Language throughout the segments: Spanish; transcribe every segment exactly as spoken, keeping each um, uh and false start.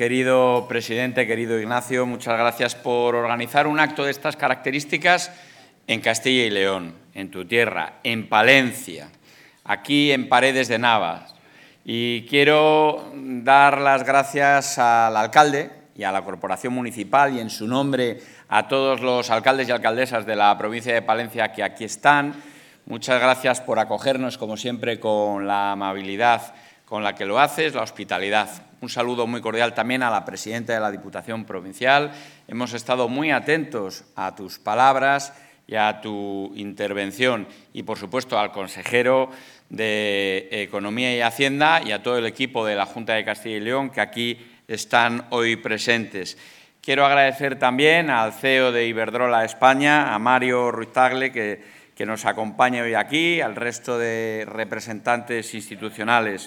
Querido presidente, querido Ignacio, muchas gracias por organizar un acto de estas características en Castilla y León, en tu tierra, en Palencia, aquí en Paredes de Navas. Y quiero dar las gracias al alcalde y a la Corporación Municipal y en su nombre a todos los alcaldes y alcaldesas de la provincia de Palencia que aquí están. Muchas gracias por acogernos, como siempre, con la amabilidad con la que lo haces, la hospitalidad. Un saludo muy cordial también a la presidenta de la Diputación Provincial. Hemos estado muy atentos a tus palabras y a tu intervención y, por supuesto, al consejero de Economía y Hacienda y a todo el equipo de la Junta de Castilla y León que aquí están hoy presentes. Quiero agradecer también al C E O de Iberdrola España, a Mario Ruiz Tagle, que, que nos acompaña hoy aquí, al resto de representantes institucionales.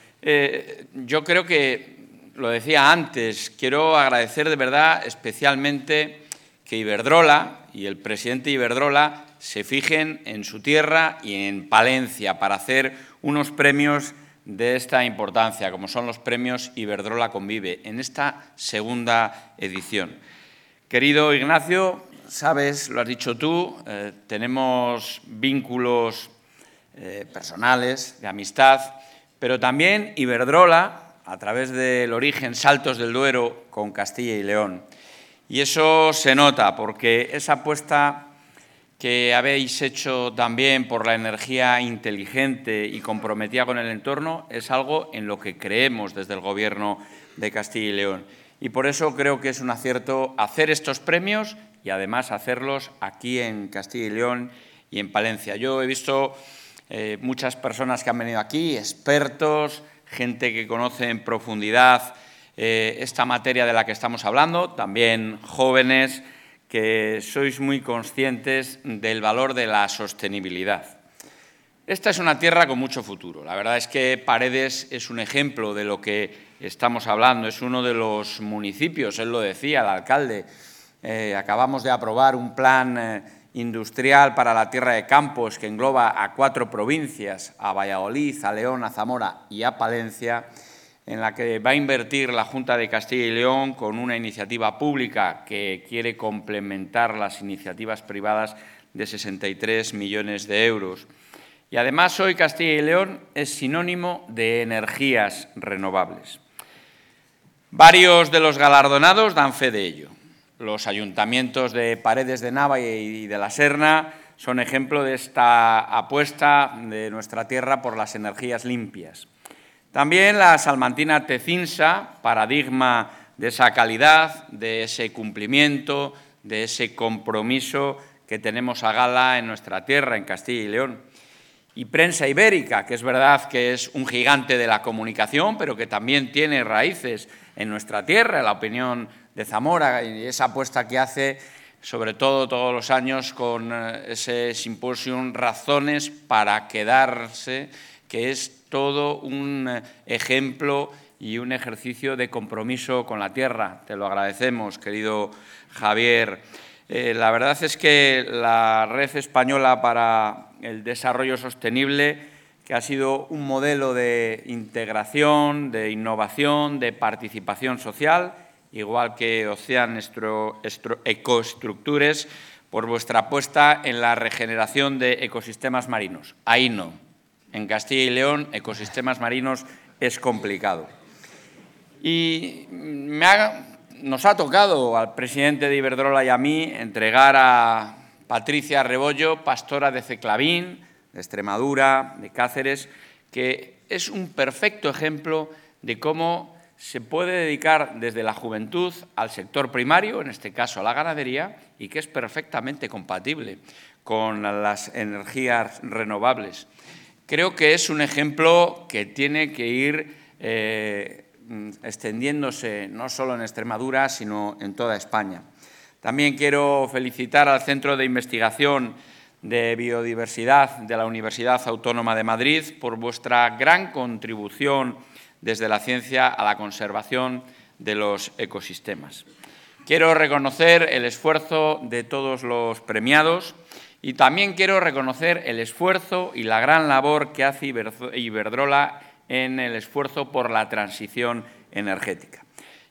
Eh, yo creo que, lo decía antes, quiero agradecer de verdad especialmente que Iberdrola y el presidente de Iberdrola se fijen en su tierra y en Palencia para hacer unos premios de esta importancia, como son los premios Iberdrola Convive, en esta segunda edición. Querido Ignacio, sabes, lo has dicho tú, eh, tenemos vínculos eh, personales, de amistad, pero también Iberdrola, a través del origen Saltos del Duero con Castilla y León. Y eso se nota porque esa apuesta que habéis hecho también por la energía inteligente y comprometida con el entorno es algo en lo que creemos desde el Gobierno de Castilla y León. Y por eso creo que es un acierto hacer estos premios y además hacerlos aquí en Castilla y León y en Palencia. Yo he visto eh, muchas personas que han venido aquí, expertos, gente que conoce en profundidad eh, esta materia de la que estamos hablando, también jóvenes que sois muy conscientes del valor de la sostenibilidad. Esta es una tierra con mucho futuro. La verdad es que Paredes es un ejemplo de lo que estamos hablando. Es uno de los municipios, él lo decía, el alcalde. Eh, acabamos de aprobar un plan eh, industrial para la tierra de Campos que engloba a cuatro provincias, a Valladolid, a León, a Zamora y a Palencia, en la que va a invertir la Junta de Castilla y León con una iniciativa pública que quiere complementar las iniciativas privadas de sesenta y tres millones de euros. Y además hoy Castilla y León es sinónimo de energías renovables. Varios de los galardonados dan fe de ello. Los ayuntamientos de Paredes de Nava y de la Serna son ejemplo de esta apuesta de nuestra tierra por las energías limpias. También la salmantina Tecinsa, paradigma de esa calidad, de ese cumplimiento, de ese compromiso que tenemos a gala en nuestra tierra, en Castilla y León. Y Prensa Ibérica, que es verdad que es un gigante de la comunicación, pero que también tiene raíces en nuestra tierra, la opinión de Zamora y esa apuesta que hace, sobre todo todos los años, con ese simposium Razones para quedarse, que es todo un ejemplo y un ejercicio de compromiso con la tierra. Te lo agradecemos, querido Javier. Eh, la verdad es que la Red Española para el Desarrollo Sostenible, que ha sido un modelo de integración, de innovación, de participación social, igual que Ocean Ecostructures, por vuestra apuesta en la regeneración de ecosistemas marinos. Ahí no. En Castilla y León, ecosistemas marinos es complicado. Y me ha, nos ha tocado al presidente de Iberdrola y a mí entregar a Patricia Rebollo, pastora de Ceclavín, de Extremadura, de Cáceres, que es un perfecto ejemplo de cómo se puede dedicar desde la juventud al sector primario, en este caso a la ganadería, y que es perfectamente compatible con las energías renovables. Creo que es un ejemplo que tiene que ir eh, extendiéndose no solo en Extremadura, sino en toda España. También quiero felicitar al Centro de Investigación de Biodiversidad de la Universidad Autónoma de Madrid por vuestra gran contribución desde la ciencia a la conservación de los ecosistemas. Quiero reconocer el esfuerzo de todos los premiados y también quiero reconocer el esfuerzo y la gran labor que hace Iberdrola en el esfuerzo por la transición energética.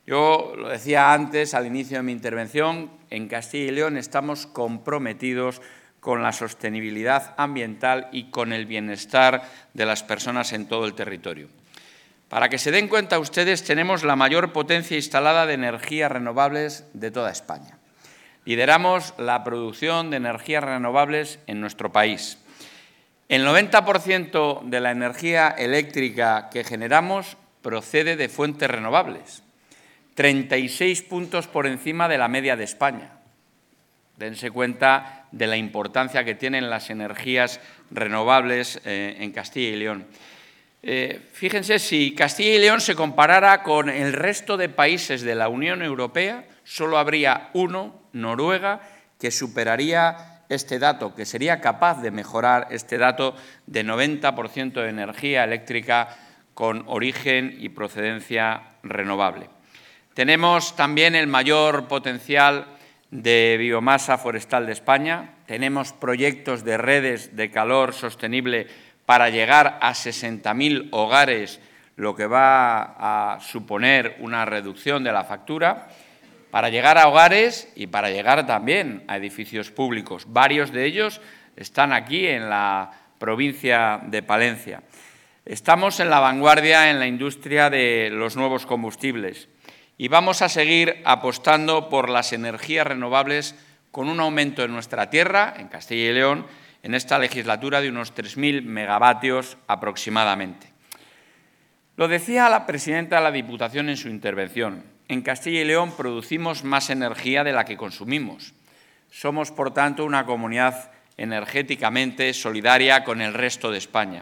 Yo lo decía antes, al inicio de mi intervención, en Castilla y León estamos comprometidos con la sostenibilidad ambiental y con el bienestar de las personas en todo el territorio. Para que se den cuenta ustedes, tenemos la mayor potencia instalada de energías renovables de toda España. Lideramos la producción de energías renovables en nuestro país. El noventa por ciento de la energía eléctrica que generamos procede de fuentes renovables, treinta y seis puntos por encima de la media de España. Dense cuenta de la importancia que tienen las energías renovables eh, en Castilla y León. Eh, fíjense, si Castilla y León se comparara con el resto de países de la Unión Europea, solo habría uno, Noruega, que superaría este dato, que sería capaz de mejorar este dato de noventa por ciento de energía eléctrica con origen y procedencia renovable. Tenemos también el mayor potencial de biomasa forestal de España. Tenemos proyectos de redes de calor sostenible para llegar a sesenta mil hogares, lo que va a suponer una reducción de la factura, para llegar a hogares y para llegar también a edificios públicos. Varios de ellos están aquí en la provincia de Palencia. Estamos en la vanguardia en la industria de los nuevos combustibles y vamos a seguir apostando por las energías renovables con un aumento en nuestra tierra, en Castilla y León, en esta legislatura de unos tres mil megavatios aproximadamente. Lo decía la presidenta de la Diputación en su intervención. En Castilla y León producimos más energía de la que consumimos. Somos, por tanto, una comunidad energéticamente solidaria con el resto de España.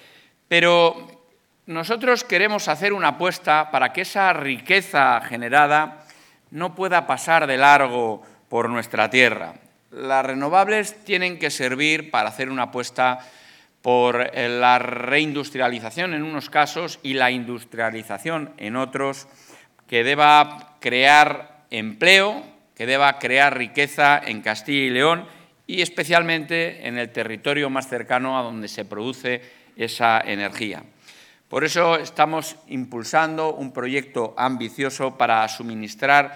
Pero nosotros queremos hacer una apuesta para que esa riqueza generada no pueda pasar de largo por nuestra tierra. Las renovables tienen que servir para hacer una apuesta por la reindustrialización en unos casos y la industrialización en otros, que deba crear empleo, que deba crear riqueza en Castilla y León y especialmente en el territorio más cercano a donde se produce esa energía. Por eso estamos impulsando un proyecto ambicioso para suministrar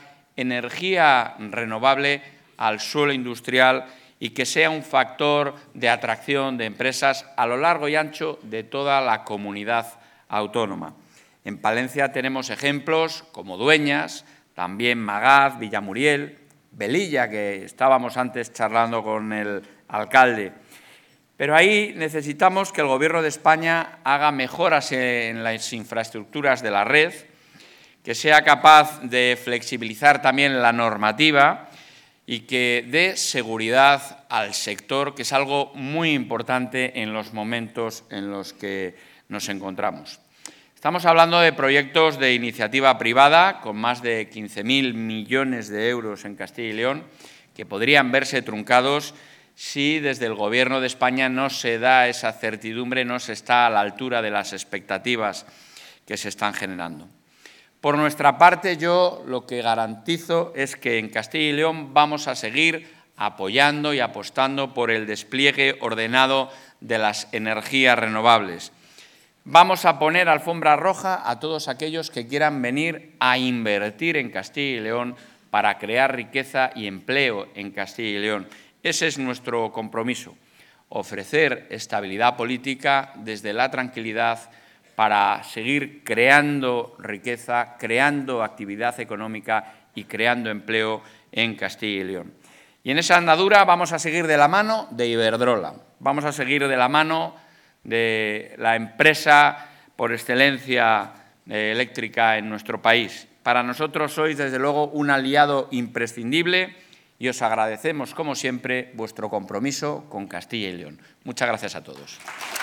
energía renovable al suelo industrial y que sea un factor de atracción de empresas a lo largo y ancho de toda la comunidad autónoma. En Palencia tenemos ejemplos como Dueñas, también Magaz, Villamuriel, Velilla, que estábamos antes charlando con el alcalde. Pero ahí necesitamos que el Gobierno de España haga mejoras en las infraestructuras de la red, que sea capaz de flexibilizar también la normativa y que dé seguridad al sector, que es algo muy importante en los momentos en los que nos encontramos. Estamos hablando de proyectos de iniciativa privada con más de quince mil millones de euros en Castilla y León que podrían verse truncados si desde el Gobierno de España no se da esa certidumbre, no se está a la altura de las expectativas que se están generando. Por nuestra parte, yo lo que garantizo es que en Castilla y León vamos a seguir apoyando y apostando por el despliegue ordenado de las energías renovables. Vamos a poner alfombra roja a todos aquellos que quieran venir a invertir en Castilla y León para crear riqueza y empleo en Castilla y León. Ese es nuestro compromiso, ofrecer estabilidad política desde la tranquilidad para seguir creando riqueza, creando actividad económica y creando empleo en Castilla y León. Y en esa andadura vamos a seguir de la mano de Iberdrola, vamos a seguir de la mano de la empresa por excelencia eléctrica en nuestro país. Para nosotros sois, desde luego, un aliado imprescindible y os agradecemos, como siempre, vuestro compromiso con Castilla y León. Muchas gracias a todos.